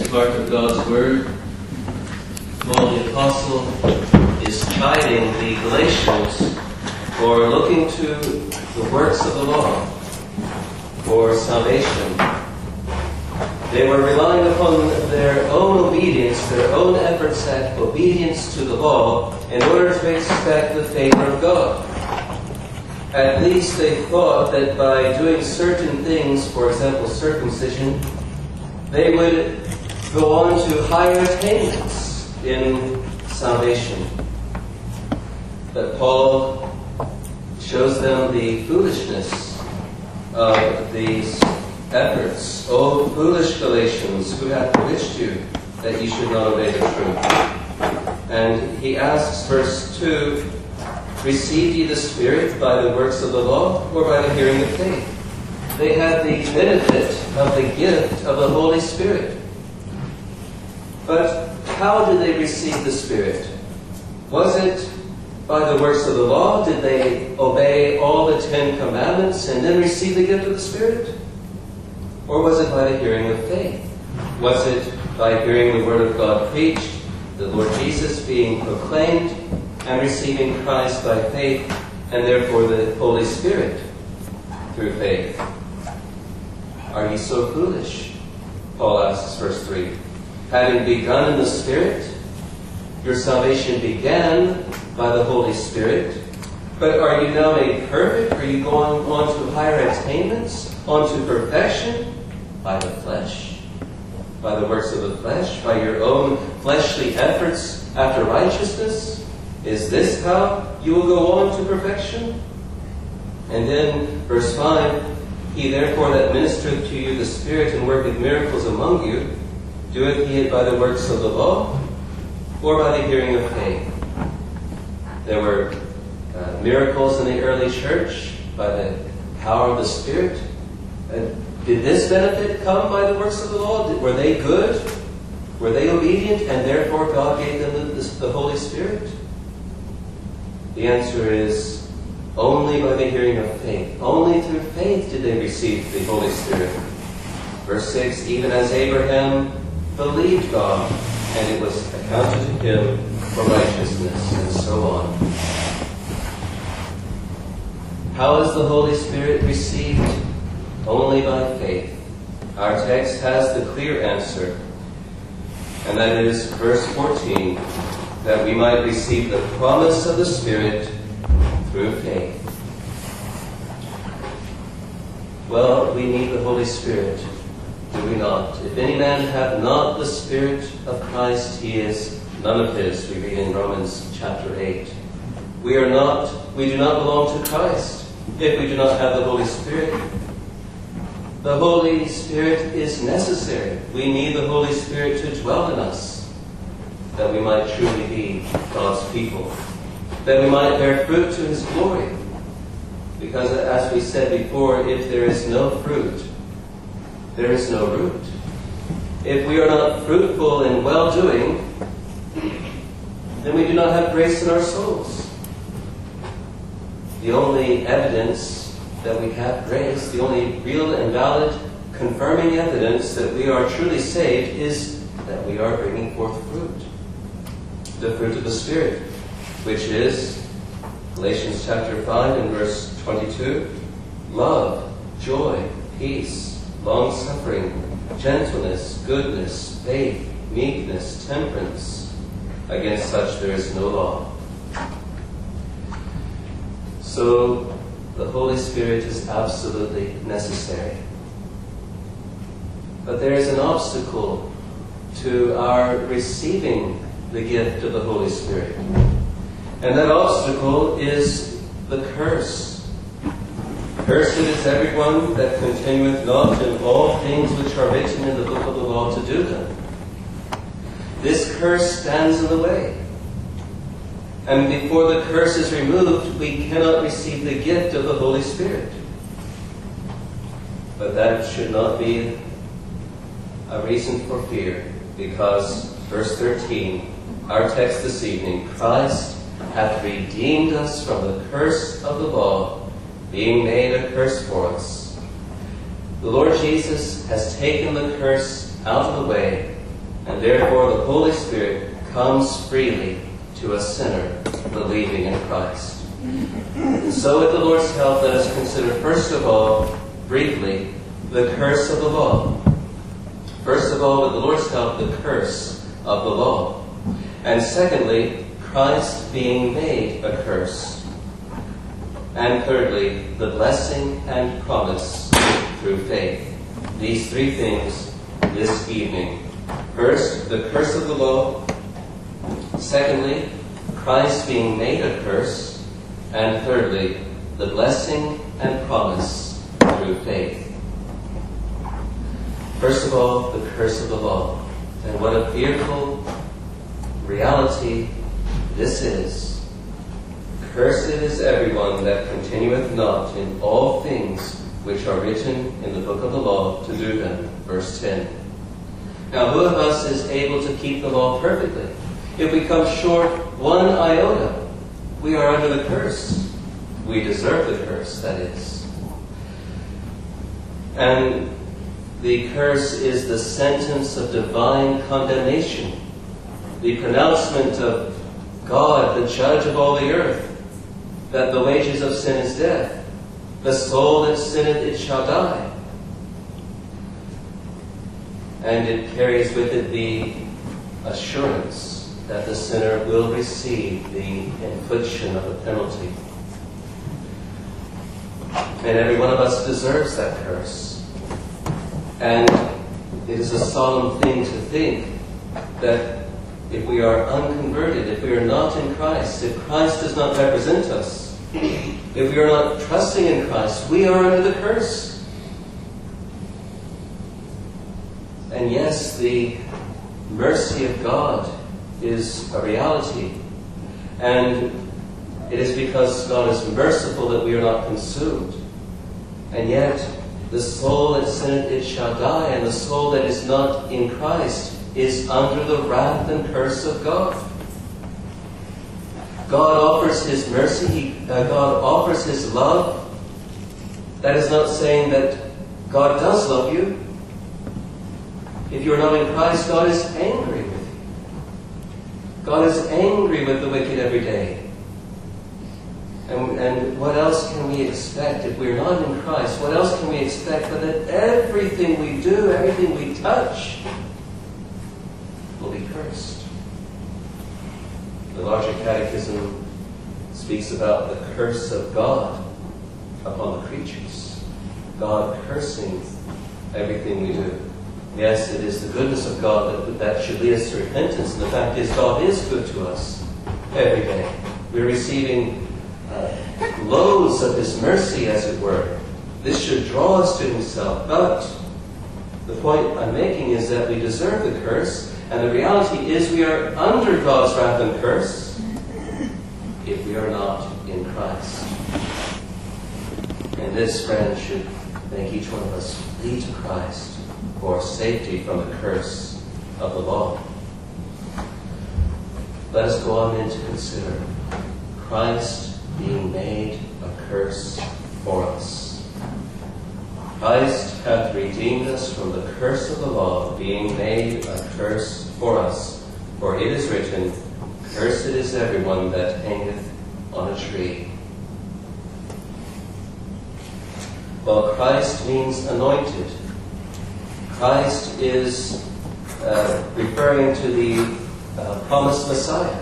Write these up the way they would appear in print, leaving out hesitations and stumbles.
part of God's Word, Paul the Apostle is chiding the Galatians for looking to the works of the law for salvation. They were relying upon their own obedience, their own efforts at obedience to the law in order to expect the favor of God. At least they thought that by doing certain things, for example circumcision, they would go on to higher attainments in salvation. But Paul shows them the foolishness of these efforts. O foolish Galatians, who hath bewitched you that ye should not obey the truth? And he asks, verse 2, received ye the Spirit by the works of the law, or by the hearing of faith? They had the benefit of the gift of the Holy Spirit. But how did they receive the Spirit? Was it by the works of the law? Did they obey all the 10 commandments and then receive the gift of the Spirit? Or was it by the hearing of faith? Was it by hearing the Word of God preached, the Lord Jesus being proclaimed, and receiving Christ by faith, and therefore the Holy Spirit through faith? Are ye so foolish? Paul asks, verse 3. Having begun in the Spirit, your salvation began by the Holy Spirit, but are you now made perfect? Are you going on to higher attainments, on to perfection? By the flesh, by the works of the flesh, by your own fleshly efforts after righteousness? Is this how you will go on to perfection? And then, verse 5, he therefore that ministereth to you the Spirit and worketh miracles among you, doeth he it by the works of the law, or by the hearing of faith? There were miracles in the early church by the power of the Spirit. Did this benefit come by the works of the law? Were they good? Were they obedient? And therefore God gave them the Holy Spirit? The answer is only by the hearing of faith. Only through faith did they receive the Holy Spirit. Verse 6, even as Abraham believed God, and it was accounted to him for righteousness, and so on. How is the Holy Spirit received? Only by faith. Our text has the clear answer, and that is verse 14, that we might receive the promise of the Spirit through faith. Well, we need the Holy Spirit, do we not? If any man have not the Spirit of Christ, he is none of his, we read in Romans chapter 8. We do not belong to Christ if we do not have the Holy Spirit. The Holy Spirit is necessary. We need the Holy Spirit to dwell in us, that we might truly be God's people, that we might bear fruit to His glory. Because as we said before, if there is no fruit, there is no root. If we are not fruitful in well-doing, then we do not have grace in our souls. The only evidence that we have grace, the only real and valid confirming evidence that we are truly saved, is that we are bringing forth fruit. The fruit of the Spirit, which is Galatians chapter 5 and verse 22, love, joy, peace, long-suffering, gentleness, goodness, faith, meekness, temperance. Against such there is no law. So, the Holy Spirit is absolutely necessary. But there is an obstacle to our receiving the gift of the Holy Spirit. And that obstacle is the curse. Cursed is everyone that continueth not in all things which are written in the book of the law to do them. This curse stands in the way. And before the curse is removed, we cannot receive the gift of the Holy Spirit. But that should not be a reason for fear, because verse 13, our text this evening, Christ hath redeemed us from the curse of the law, being made a curse for us. The Lord Jesus has taken the curse out of the way, And therefore the Holy Spirit comes freely to a sinner believing in Christ. And so with the Lord's help, let us consider first of all, briefly, the curse of the law. First of all, with the Lord's help, the curse of the law. And secondly, Christ being made a curse. And thirdly, the blessing and promise through faith. These three things this evening. First, the curse of the law. Secondly, Christ being made a curse. And thirdly, the blessing and promise through faith. First of all, the curse of the law. And what a fearful reality this is. Cursed is everyone that continueth not in all things which are written in the book of the law to do them. Verse 10. Now who of us is able to keep the law perfectly? If we come short one iota, we are under the curse. We deserve the curse, that is. And the curse is the sentence of divine condemnation, the pronouncement of God, the judge of all the earth, that the wages of sin is death. The soul that sinneth, it shall die. And it carries with it the assurance that the sinner will receive the infliction of the penalty. And every one of us deserves that curse. And it is a solemn thing to think that if we are unconverted, if we are not in Christ, if Christ does not represent us, if we are not trusting in Christ, we are under the curse. And yes, the mercy of God is a reality. And it is because God is merciful that we are not consumed. And yet, the soul that sinneth, it shall die, and the soul that is not in Christ is under the wrath and curse of God. God offers His mercy, God offers His love. That is not saying that God does love you. If you are not in Christ, God is angry with you. God is angry with the wicked every day. And what else can we expect if we're not in Christ? What else can we expect but that everything we do, everything we touch, will be cursed? The larger catechism speaks about the curse of God upon the creatures. God cursing everything we do. Yes, it is the goodness of God that should lead us to repentance. And the fact is, God is good to us every day. We're receiving loads of His mercy, as it were. This should draw us to Himself. But the point I'm making is that we deserve the curse, and the reality is we are under God's wrath and curse if we are not in Christ. And this, friend, should make each one of us flee to Christ for safety from the curse of the law. Let us go on then to consider Christ being made a curse for us. Christ hath redeemed us from the curse of the law, being made a curse for us. For it is written, Cursed is everyone that hangeth on a tree. Well, Christ means anointed. Christ is referring to the promised Messiah.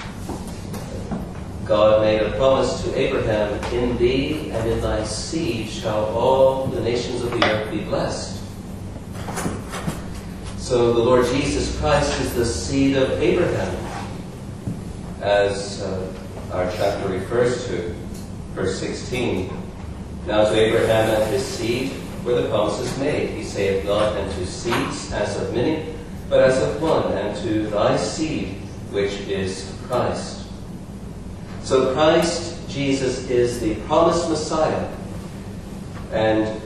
God made a promise to Abraham, in thee and in thy seed shall all the nations of the earth be blessed. So the Lord Jesus Christ is the seed of Abraham, as our chapter refers to, verse 16. Now to Abraham and his seed were the promises made. He saith not unto seeds as of many, but as of one, and to thy seed, which is Christ. So Christ Jesus is the promised Messiah, and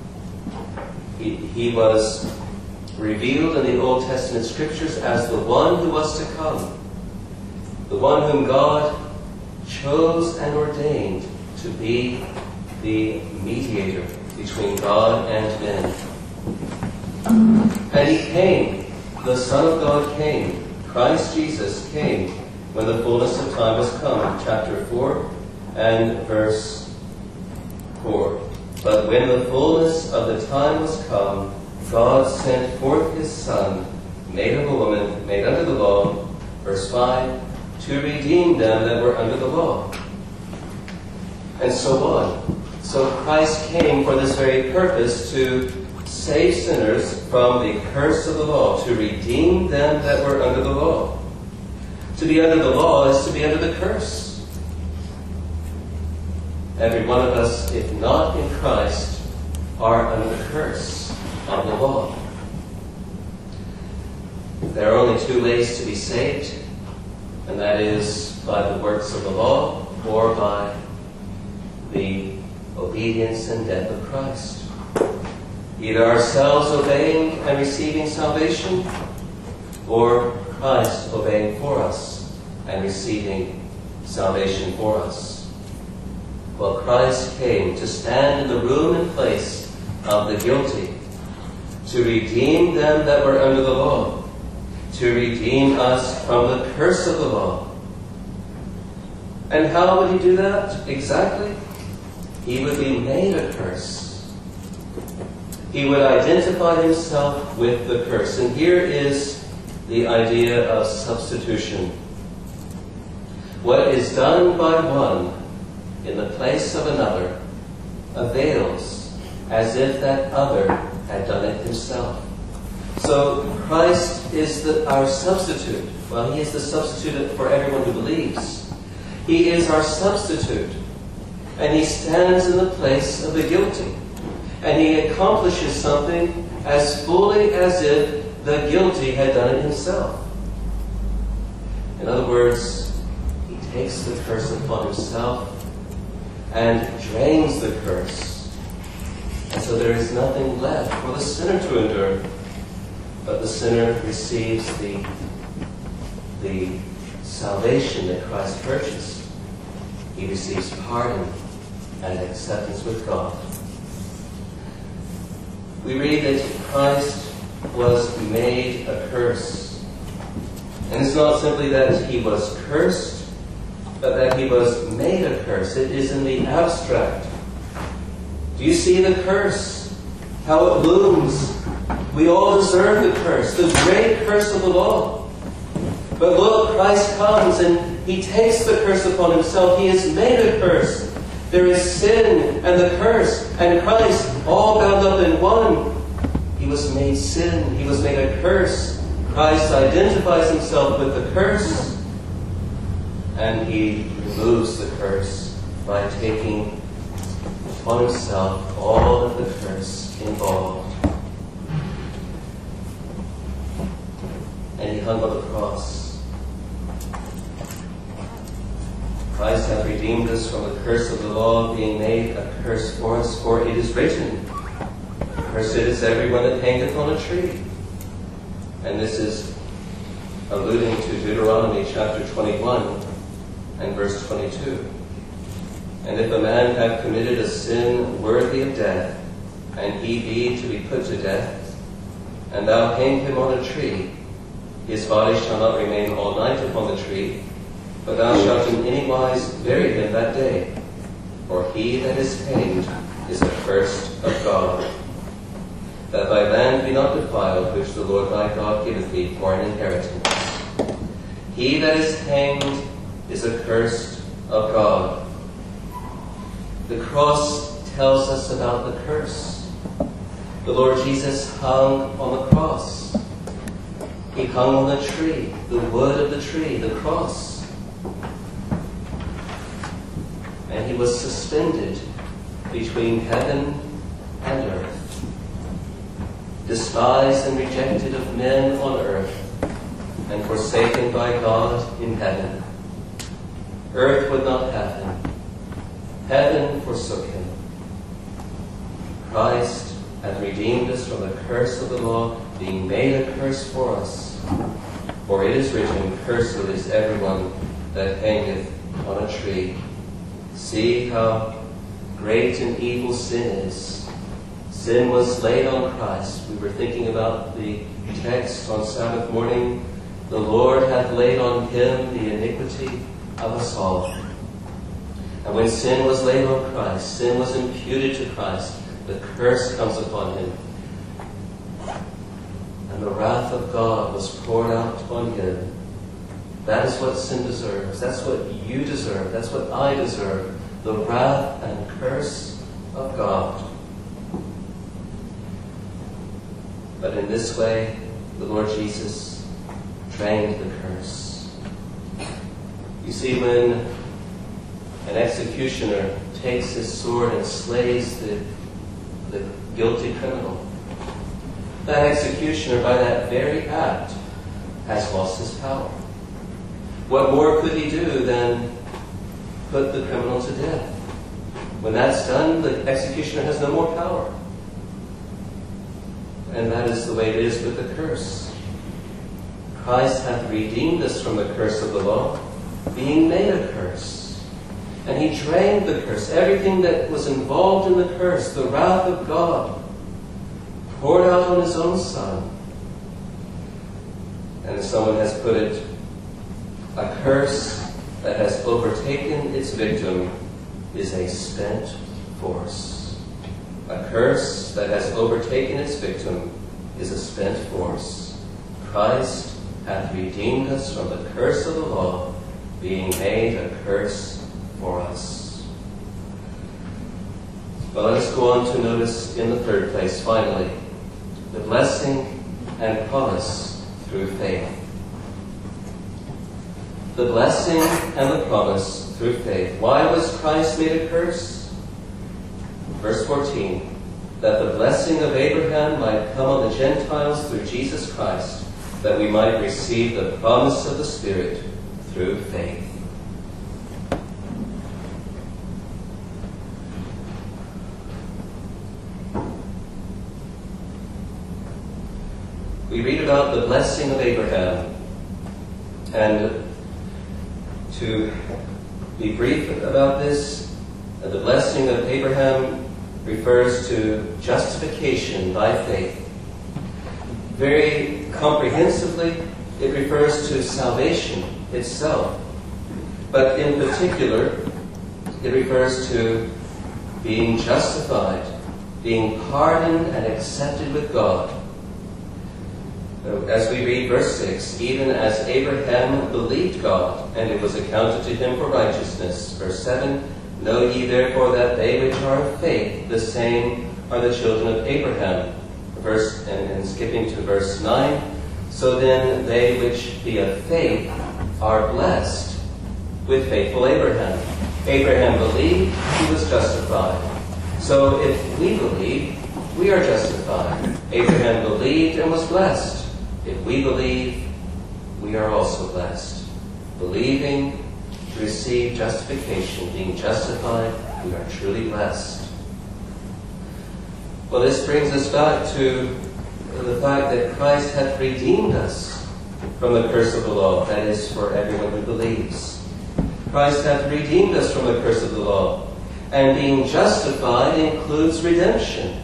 he was revealed in the Old Testament Scriptures as the one who was to come, the one whom God chose and ordained to be the mediator between God and men. And He came the Son of God came, Christ Jesus came, when the fullness of time was come, chapter 4 and verse 4. But when the fullness of the time was come, God sent forth his Son, made of a woman, made under the law, verse 5, to redeem them that were under the law. And so on. So Christ came for this very purpose, to save sinners from the curse of the law, to redeem them that were under the law. To be under the law is to be under the curse. Every one of us, if not in Christ, are under the curse of the law. There are only two ways to be saved, and that is by the works of the law or by the obedience and death of Christ. Either ourselves obeying and receiving salvation, or Christ obeying for us and receiving salvation for us. Well, Christ came to stand in the room and place of the guilty, to redeem them that were under the law, to redeem us from the curse of the law. And how would he do that exactly? He would be made a curse. He would identify himself with the curse. And here is the idea of substitution. What is done by one in the place of another avails as if that other had done it himself. So Christ is our substitute. Well, he is the substitute for everyone who believes. He is our substitute. And he stands in the place of the guilty. And he accomplishes something as fully as if the guilty had done it himself. In other words, he takes the curse upon himself and drains the curse. And so there is nothing left for the sinner to endure. But the sinner receives the salvation that Christ purchased. He receives pardon and acceptance with God. We read that Christ was made a curse. And it's not simply that he was cursed, but that he was made a curse. It is in the abstract. Do you see the curse? How it looms. We all deserve the curse, the great curse of the law. But look, Christ comes and he takes the curse upon himself. He is made a curse. There is sin and the curse and Christ all bound up in one. He was made sin. He was made a curse. Christ identifies himself with the curse, and he removes the curse by taking upon himself all of the curse involved. And he hung on the cross. Christ hath redeemed us from the curse of the law, being made a curse for us, for it is written, cursed is everyone that hangeth on a tree. And this is alluding to Deuteronomy chapter 21 and verse 22. And if a man have committed a sin worthy of death, and he be to be put to death, and thou hang him on a tree, his body shall not remain all night upon the tree, but thou shalt in any wise bury him that day. For he that is hanged is accursed of God, that thy land be not defiled, which the Lord thy God giveth thee for an inheritance. He that is hanged is accursed of God. The cross tells us about the curse. The Lord Jesus hung on the cross. He hung on the tree, the wood of the tree, the cross. And he was suspended between heaven and earth, despised and rejected of men on earth, and forsaken by God in heaven. Earth would not have him. Heaven forsook him. Christ hath redeemed us from the curse of the law, being made a curse for us. For it is written, cursed is everyone that hangeth on a tree. See how great and evil sin is. Sin was laid on Christ. We were thinking about the text on Sabbath morning. The Lord hath laid on him the iniquity of us all. And when sin was laid on Christ, sin was imputed to Christ, the curse comes upon him. And the wrath of God was poured out on him. That is what sin deserves. That's what you deserve. That's what I deserve. The wrath and curse of God. But in this way, the Lord Jesus drained the curse. You see, when an executioner takes his sword and slays the guilty criminal, that executioner, by that very act, has lost his power. What more could he do than put the criminal to death? When that's done, the executioner has no more power. And that is the way it is with the curse. Christ hath redeemed us from the curse of the law, being made a curse. And he drained the curse. Everything that was involved in the curse, the wrath of God, poured out on his own Son. And as someone has put it, a curse that has overtaken its victim is a spent force. A curse that has overtaken its victim is a spent force. Christ hath redeemed us from the curse of the law, being made a curse for us. But let us go on to notice in the third place, finally, the blessing and promise through faith. The blessing and the promise through faith. Why was Christ made a curse? Verse 14, that the blessing of Abraham might come on the Gentiles through Jesus Christ, that we might receive the promise of the Spirit through faith. We read about the blessing of Abraham, and to be brief about this, the blessing of Abraham refers to justification by faith. Very comprehensively, it refers to salvation itself. But in particular, it refers to being justified, being pardoned and accepted with God. As we read verse 6, even as Abraham believed God, and it was accounted to him for righteousness. Verse 7, know ye therefore that they which are of faith, the same are the children of Abraham. And skipping to verse 9, so then they which be of faith are blessed with faithful Abraham. Abraham believed, he was justified. So if we believe, we are justified. Abraham believed and was blessed. If we believe, we are also blessed. Believing to receive justification, being justified, we are truly blessed. Well, this brings us back to the fact that Christ hath redeemed us from the curse of the law. That is, for everyone who believes. Christ hath redeemed us from the curse of the law. And being justified includes redemption.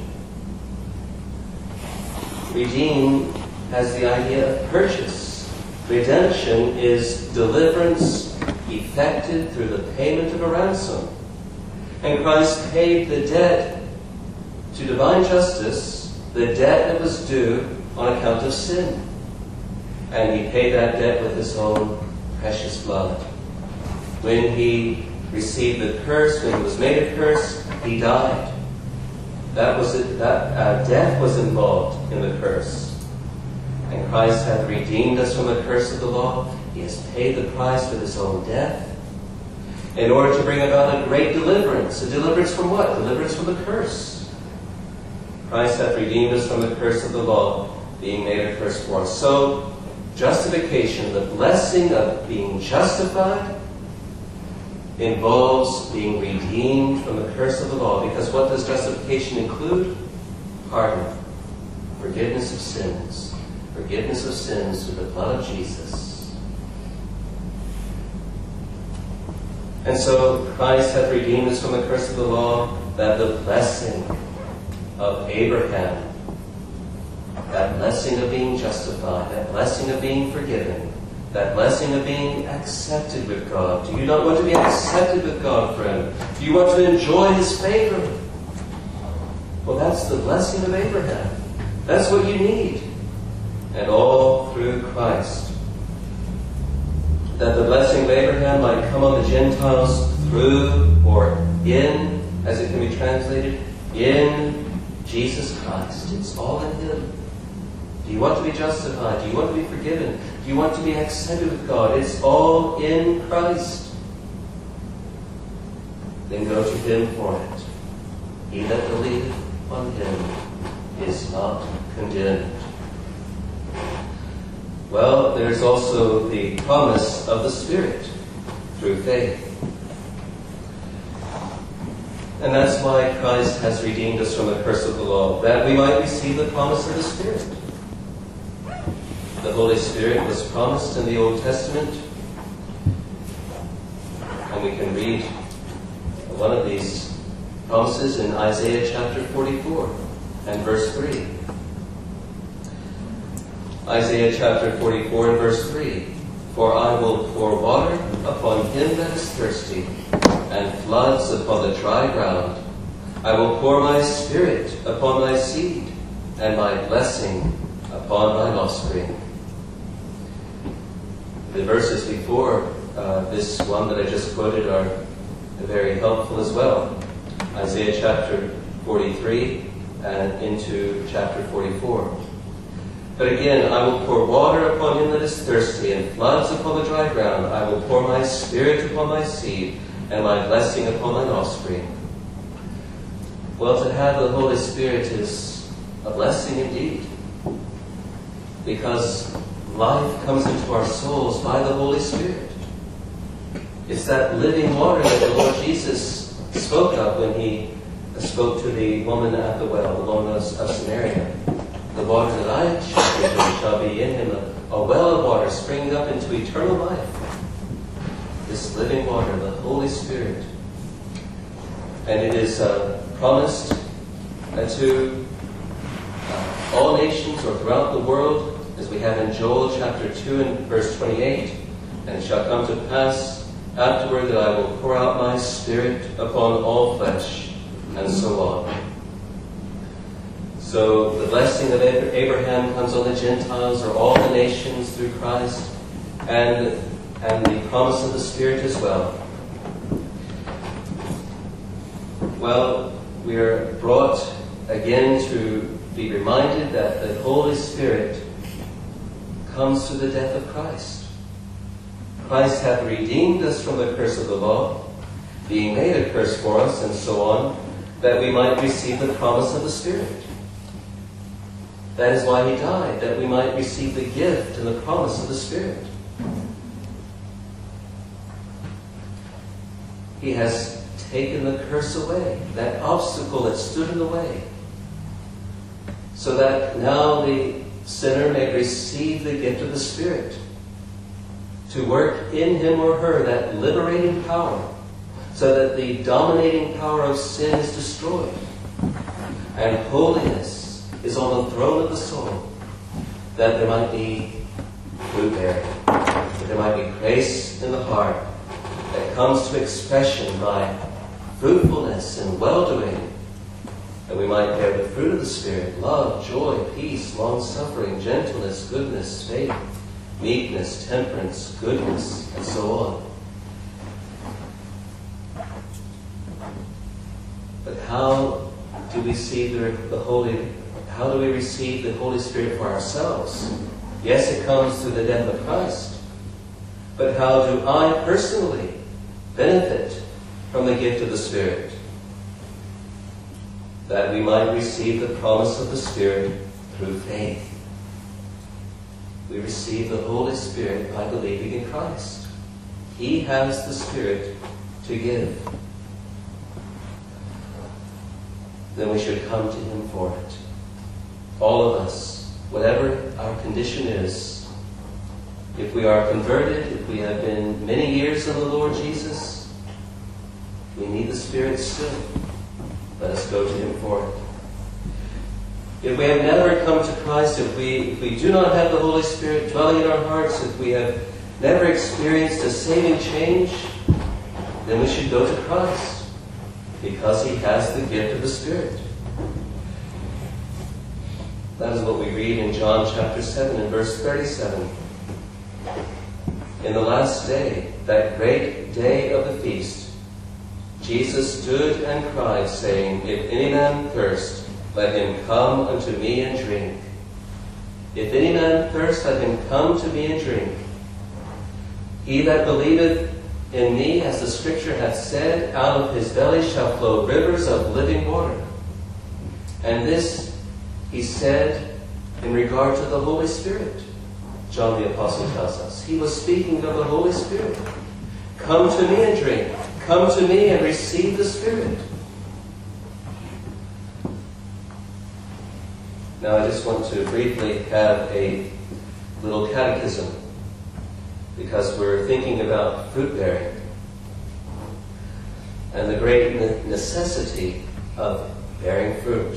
Redeem has the idea of purchase. Redemption is deliverance effected through the payment of a ransom. And Christ paid the debt to divine justice, the debt that was due on account of sin. And he paid that debt with his own precious blood. When he received the curse, when he was made a curse, he died. That was it. Death was involved in the curse. And Christ hath redeemed us from the curse of the law. He has paid the price with his own death in order to bring about a great deliverance. A deliverance from what? Deliverance from the curse. Christ hath redeemed us from the curse of the law, being made a curse for us. So, justification, the blessing of being justified, involves being redeemed from the curse of the law. Because what does justification include? Pardon. Forgiveness of sins. Forgiveness of sins through the blood of Jesus. And so Christ hath redeemed us from the curse of the law, that the blessing of Abraham, that blessing of being justified, that blessing of being forgiven, that blessing of being accepted with God. Do you not want to be accepted with God, friend? Do you want to enjoy His favor? Well, that's the blessing of Abraham. That's what you need. And all through Christ. That the blessing of Abraham might come on the Gentiles through or in, as it can be translated, in Jesus Christ. It's all in Him. Do you want to be justified? Do you want to be forgiven? Do you want to be accepted with God? It's all in Christ. Then go to Him for it. He that believeth on Him is not condemned. Well, there's also the promise of the Spirit through faith. And that's why Christ has redeemed us from the curse of the law, that we might receive the promise of the Spirit. The Holy Spirit was promised in the Old Testament, and we can read one of these promises in Isaiah chapter 44 and verse 3. Isaiah chapter 44 and verse 3. For I will pour water upon him that is thirsty, and floods upon the dry ground. I will pour my Spirit upon thy seed, and my blessing upon thine offspring. The verses before this one that I just quoted are very helpful as well. Isaiah chapter 43 and into chapter 44. But again, I will pour water upon him that is thirsty, and floods upon the dry ground. I will pour my Spirit upon thy seed, and my blessing upon thine offspring. Well, to have the Holy Spirit is a blessing indeed, because life comes into our souls by the Holy Spirit. It's that living water that the Lord Jesus spoke of when He spoke to the woman at the well, the woman of Samaria. The water that I shall give him shall be in him a well of water springing up into eternal life. This living water, the Holy Spirit. And it is promised to all nations or throughout the world, as we have in Joel chapter 2 and verse 28. And it shall come to pass afterward that I will pour out my Spirit upon all flesh, and so on. So the blessing of Abraham comes on the Gentiles or all the nations through Christ, and the promise of the Spirit as well. Well, we are brought again to be reminded that the Holy Spirit comes through the death of Christ. Christ hath redeemed us from the curse of the law, being made a curse for us, and so on, that we might receive the promise of the Spirit. That is why He died, that we might receive the gift and the promise of the Spirit. He has taken the curse away, that obstacle that stood in the way, so that now the sinner may receive the gift of the Spirit, to work in him or her that liberating power, so that the dominating power of sin is destroyed, and holiness is on the throne of the soul, that there might be fruit bearing, that there might be grace in the heart that comes to expression by fruitfulness and well-doing, that we might bear the fruit of the Spirit: love, joy, peace, long-suffering, gentleness, goodness, faith, meekness, temperance, goodness, and so on. But how do we see how do we receive the Holy Spirit for ourselves? Yes, it comes through the death of Christ. But how do I personally benefit from the gift of the Spirit? That we might receive the promise of the Spirit through faith. We receive the Holy Spirit by believing in Christ. He has the Spirit to give. Then we should come to Him for it. All of us, whatever our condition is, if we are converted, if we have been many years in the Lord Jesus, we need the Spirit still. Let us go to Him for it. If we have never come to Christ, if we do not have the Holy Spirit dwelling in our hearts, if we have never experienced a saving change, then we should go to Christ, because He has the gift of the Spirit. That is what we read in John chapter 7 and verse 37. In the last day, that great day of the feast, Jesus stood and cried, saying, If any man thirst, let him come unto me and drink. If any man thirst, let him come to me and drink. He that believeth in me, as the Scripture hath said, out of his belly shall flow rivers of living water. And this he said in regard to the Holy Spirit. John the Apostle tells us. He was speaking of the Holy Spirit. Come to me and drink. Come to me and receive the Spirit. Now I just want to briefly have a little catechism, because we're thinking about fruit bearing and the great necessity of bearing fruit.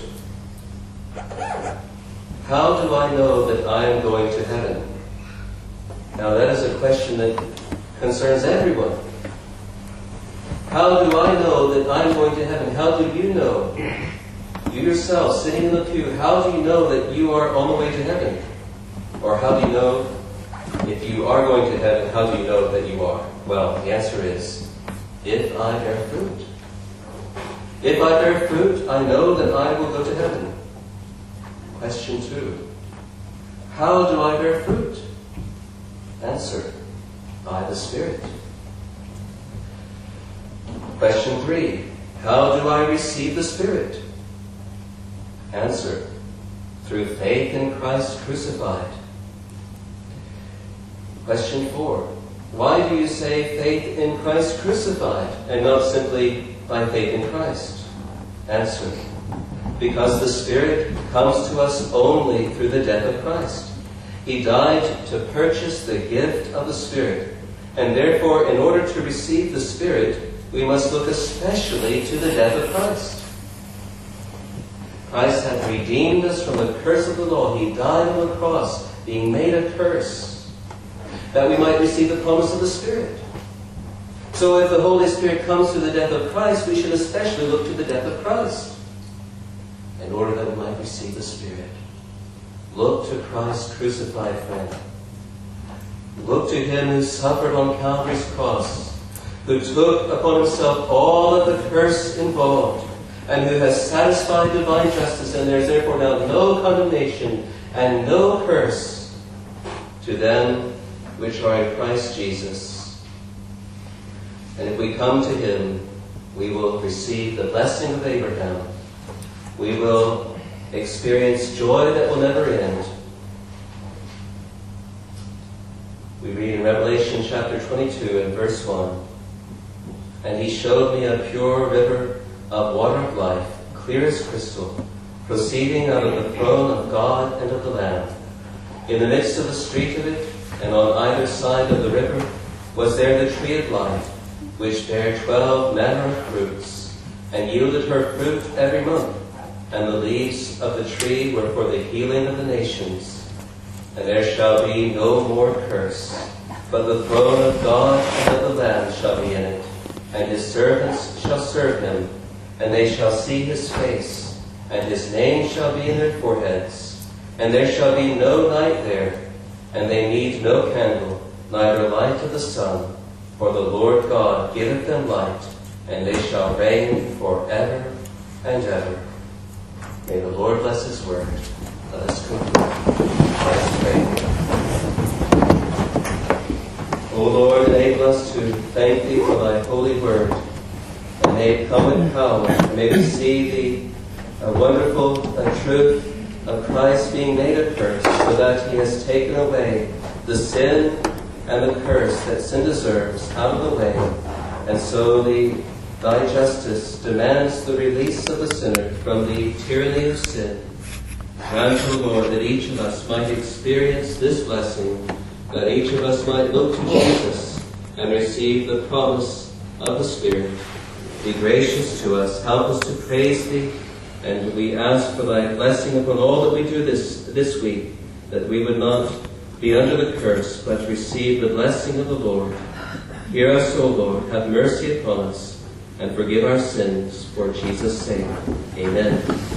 How do I know that I am going to heaven? Now that is a question that concerns everyone. How do I know that I'm going to heaven? How do you know? You yourself, sitting in the pew, how do you know that you are on the way to heaven? Or how do you know, if you are going to heaven, how do you know that you are? Well, the answer is, if I bear fruit. If I bear fruit, I know that I will go to heaven. Question 2. How do I bear fruit? Answer, by the Spirit. Question 3. How do I receive the Spirit? Answer, through faith in Christ crucified. Question 4. Why do you say faith in Christ crucified and not simply by faith in Christ? Answer, because the Spirit comes to us only through the death of Christ. He died to purchase the gift of the Spirit, and therefore, in order to receive the Spirit, we must look especially to the death of Christ. Christ hath redeemed us from the curse of the law. He died on the cross, being made a curse, that we might receive the promise of the Spirit. So if the Holy Spirit comes through the death of Christ, we should especially look to the death of Christ, in order that we might receive the Spirit. Look to Christ crucified, friend. Look to Him who suffered on Calvary's cross, who took upon Himself all of the curse involved, and who has satisfied divine justice, and there is therefore now no condemnation and no curse to them which are in Christ Jesus. And if we come to Him, we will receive the blessing of Abraham. We will experience joy that will never end. We read in Revelation chapter 22 and verse 1, And He showed me a pure river of water of life, clear as crystal, proceeding out of the throne of God and of the Lamb. In the midst of the street of it, and on either side of the river, was there the tree of life, which bare 12 manner of fruits, and yielded her fruit every month. And the leaves of the tree were for the healing of the nations. And there shall be no more curse, but the throne of God and of the Lamb shall be in it, and His servants shall serve Him, and they shall see His face, and His name shall be in their foreheads. And there shall be no night there, and they need no candle, neither light of the sun, for the Lord God giveth them light, and they shall reign forever and ever. May the Lord bless His word. Let us conclude. Let us pray. O Lord, enable us to thank Thee for Thy holy word, and may it come in power, and may we see the wonderful truth of Christ being made a curse, so that He has taken away the sin and the curse that sin deserves out of the way, and so Thy justice demands the release of the sinner from the tyranny of sin. Grant, O Lord, that each of us might experience this blessing, that each of us might look to Jesus and receive the promise of the Spirit. Be gracious to us, help us to praise Thee, And we ask for thy blessing upon all that we do this week, that we would not be under the curse, but receive the blessing of the Lord. Hear us, O Lord, have mercy upon us, and forgive our sins, for Jesus' sake. Amen.